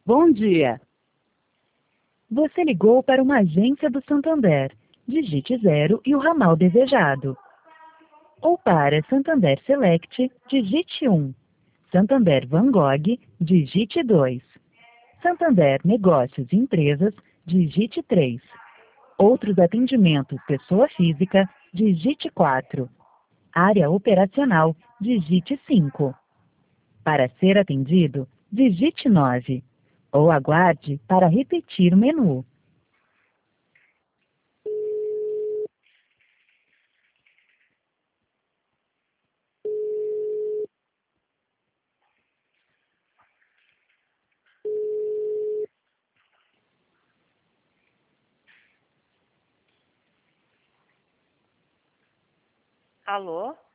Bom dia. Você ligou para uma agência do Santander. Digite 0 e o ramal desejado. Ou para Santander Select, digite 1. Santander Van Gogh, digite 2. Santander Negócios e Empresas, digite 3. Outros atendimentos pessoa física, digite 4. Área operacional, digite 5. Para ser atendido, digite 9. Ou aguarde para repetir o menu. Alô?